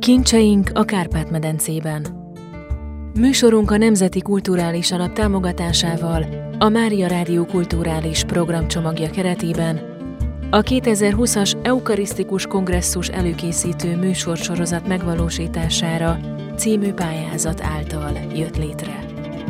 Kincseink a Kárpát-medencében. Műsorunk a Nemzeti Kulturális Alap támogatásával a Mária Rádió kulturális programcsomagja keretében a 2020-as Eukarisztikus Kongresszus előkészítő műsorsorozat megvalósítására című pályázat által jött létre.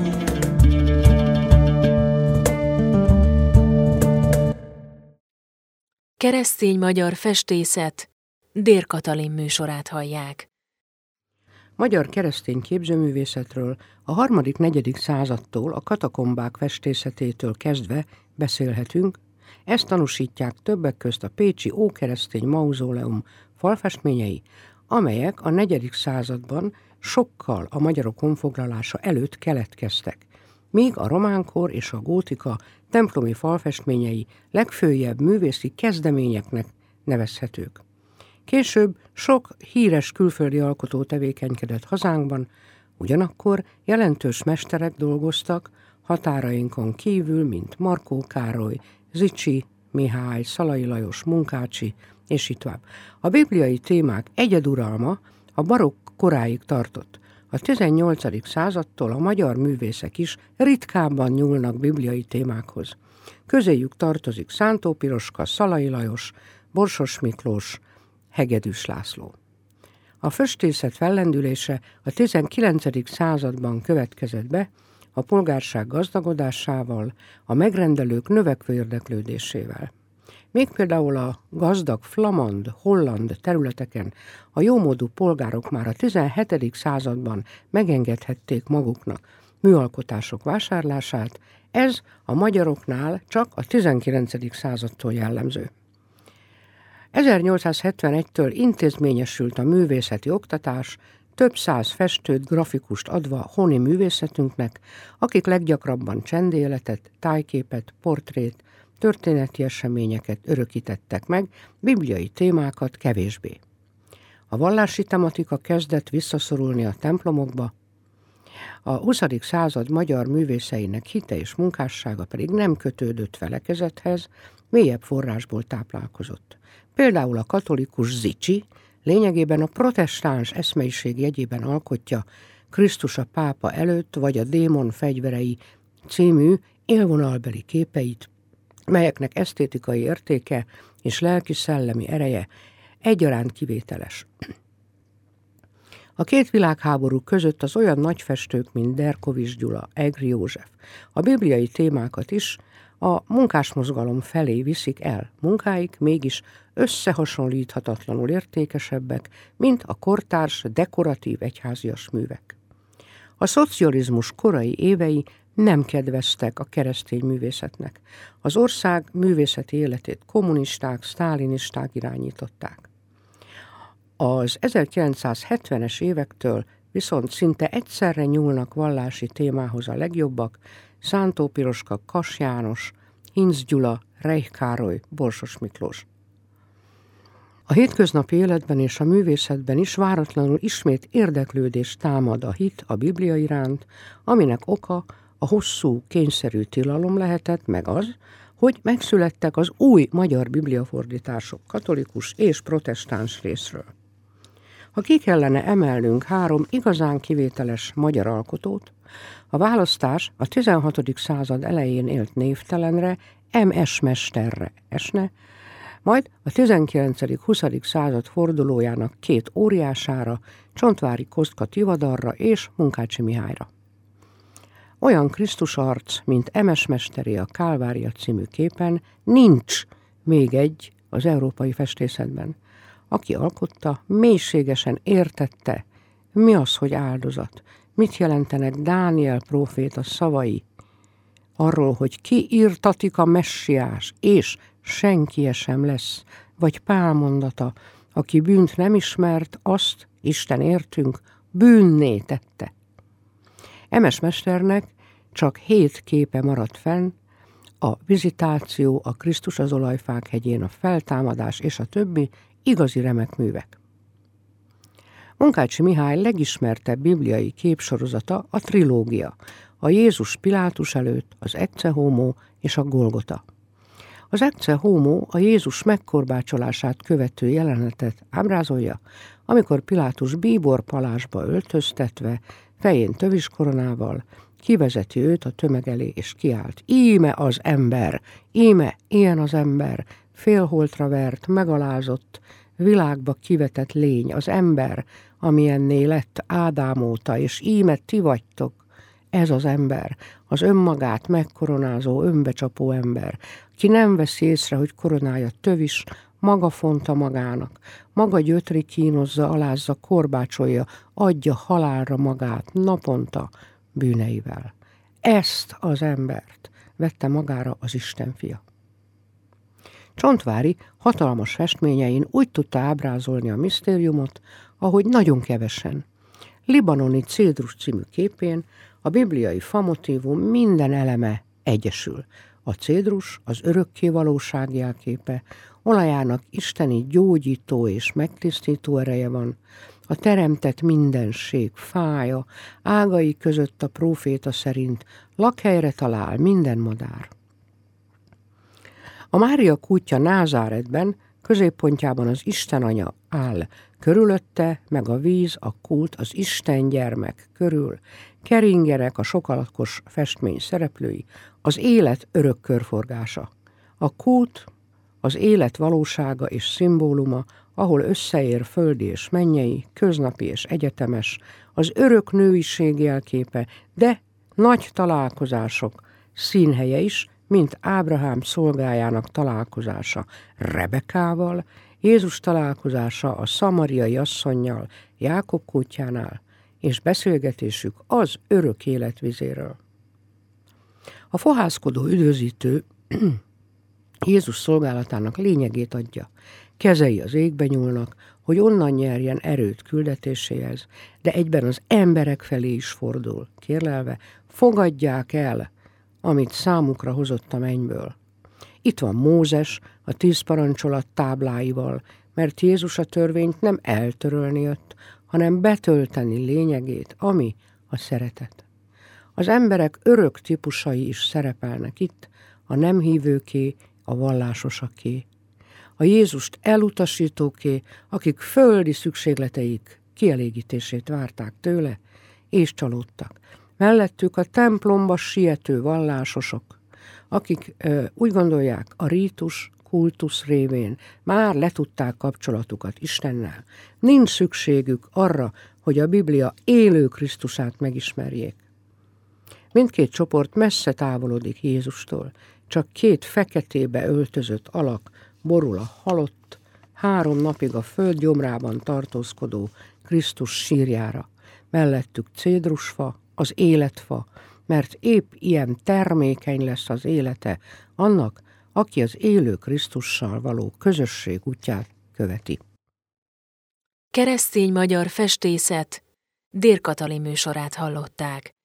Keresztény-magyar festészet Dér Katalin műsorát hallják. Magyar keresztény képzőművészetről a 3.-4. századtól a katakombák festészetétől kezdve beszélhetünk. Ezt tanúsítják többek közt a pécsi ókeresztény mauzóleum falfestményei, amelyek a 4. században sokkal a magyarok honfoglalása előtt keletkeztek, míg a románkor és a gótika templomi falfestményei legfőjebb művészi kezdeményeknek nevezhetők. Később sok híres külföldi alkotó tevékenykedett hazánkban, ugyanakkor jelentős mesterek dolgoztak határainkon kívül, mint Markó Károly, Zichy Mihály, Szalai Lajos, Munkácsi, és így tovább. A bibliai témák egyeduralma a barokk koráig tartott. A 18. századtól a magyar művészek is ritkábban nyúlnak bibliai témákhoz. Közéjük tartozik Szántó Piroska, Szalai Lajos, Borsos Miklós, Hegedűs László. A festészet fellendülése a 19. században következett be a polgárság gazdagodásával, a megrendelők növekvő érdeklődésével. Még például a gazdag flamand, holland területeken a jómódú polgárok már a 17. században megengedhették maguknak műalkotások vásárlását, ez a magyaroknál csak a 19. századtól jellemző. 1871-től intézményesült a művészeti oktatás, több száz festőt, grafikust adva honi művészetünknek, akik leggyakrabban csendéletet, tájképet, portrét, történeti eseményeket örökítettek meg, bibliai témákat kevésbé. A vallási tematika kezdett visszaszorulni a templomokba, a 20. század magyar művészeinek hite és munkássága pedig nem kötődött felekezethez, mélyebb forrásból táplálkozott. Például a katolikus Zichy lényegében a protestáns eszmeiség jegyében alkotja Krisztus a pápa előtt vagy a Démon fegyverei című élvonalbeli képeit, melyeknek esztétikai értéke és lelki-szellemi ereje egyaránt kivételes. A két világháború között az olyan nagyfestők, mint Derkovits Gyula, Egri József a bibliai témákat is a munkásmozgalom felé viszik el. Munkáik mégis összehasonlíthatatlanul értékesebbek, mint a kortárs dekoratív egyházias művek. A szocializmus korai évei nem kedveztek a keresztény művészetnek. Az ország művészeti életét kommunisták, sztálinisták irányították. Az 1970-es évektől viszont szinte egyszerre nyúlnak vallási témához a legjobbak: Szántó Piroska, Kass János, Hinz Gyula, Reich Károly, Borsos Miklós. A hétköznapi életben és a művészetben is váratlanul ismét érdeklődés támad a hit a Biblia iránt, aminek oka a hosszú, kényszerű tilalom lehetett, meg az, hogy megszülettek az új magyar bibliafordítások katolikus és protestáns részről. Ha ki kellene emelnünk 3 igazán kivételes magyar alkotót, a választás a 16. század elején élt névtelenre, M.S. mesterre esne, majd a 19.-20. század fordulójának 2 óriására, Csontváry Kostka Tivadarra és Munkácsi Mihályra. Olyan Krisztus arc, mint M.S. mesteré a Kálvária című képen, nincs még egy az európai festészetben. Aki alkotta, mélységesen értette, mi az, hogy áldozat, mit jelentenek Dániel próféta szavai arról, hogy ki írtatik a messiás, és senkie sem lesz, vagy Pál mondata, aki bűnt nem ismert, azt, Isten értünk, bűnné tette. M.S. mesternek csak 7 képe maradt fenn, a Vizitáció, a Krisztus az olajfák hegyén, a Feltámadás és a többi igazi remek művek. Munkácsi Mihály legismertebb bibliai képsorozata a trilógia, a Jézus Pilátus előtt, az Ecce Homo és a Golgota. Az ecce homo a Jézus megkorbácsolását követő jelenetet ábrázolja, amikor Pilátus bíborpalásba öltöztetve, fején töviskoronával kivezeti őt a tömeg elé, és kiált: íme az ember, íme ilyen az ember, félholtra vert, megalázott, világba kivetett lény, az ember, amilyenné lett Ádám óta, és íme ti vagytok. Ez az ember, az önmagát megkoronázó, önbecsapó ember, ki nem veszi észre, hogy koronája tövis, maga fonta magának, maga gyötri kínozza, alázza, korbácsolja, adja halálra magát naponta bűneivel. Ezt az embert vette magára az Isten fia. Csontváry hatalmas festményein úgy tudta ábrázolni a misztériumot, ahogy nagyon kevesen. Libanoni Cédrus című képén a bibliai famotívum minden eleme egyesül. A cédrus az örökké valóság jelképe, olajának isteni gyógyító és megtisztító ereje van, a teremtett mindenség fája, ágai között a próféta szerint lakhelyre talál minden madár. A Mária kútja Názáretben középpontjában az Isten anya áll, körülötte meg a víz, a kút, az Isten gyermek körül, keringerek a sokalakos festmény szereplői, az élet örök körforgása. A kút az élet valósága és szimbóluma, ahol összeér földi és mennyei, köznapi és egyetemes, az örök nőiség jelképe, de nagy találkozások színhelye is, mint Ábrahám szolgájának találkozása Rebekával, Jézus találkozása a szamariai asszonnyal Jákob kútjánál, és beszélgetésük az örök élet vizéről. A fohászkodó üdvözítő Jézus szolgálatának lényegét adja. Kezei az égbe nyúlnak, hogy onnan nyerjen erőt küldetéséhez, de egyben az emberek felé is fordul, kérlelve: fogadják el, amit számukra hozott a mennyből. Itt van Mózes a 10 parancsolat tábláival, mert Jézus a törvényt nem eltörölni jött, hanem betölteni lényegét, ami a szeretet. Az emberek örök típusai is szerepelnek itt, a nem hívőké, a vallásosaké, a Jézust elutasítóké, akik földi szükségleteik kielégítését várták tőle, és csalódtak. Mellettük a templomba siető vallásosok, akik úgy gondolják, a rítus, kultusz révén már letudták kapcsolatukat Istennel. Nincs szükségük arra, hogy a Biblia élő Krisztusát megismerjék. Mindkét csoport messze távolodik Jézustól, csak 2 feketébe öltözött alak borul a halott, 3 napig a föld gyomrában tartózkodó Krisztus sírjára. Mellettük cédrusfa, az életfa, mert épp ilyen termékeny lesz az élete annak, aki az élő Krisztussal való közösség útját követi. Keresztény magyar festészet Dér Katalin műsorát hallották.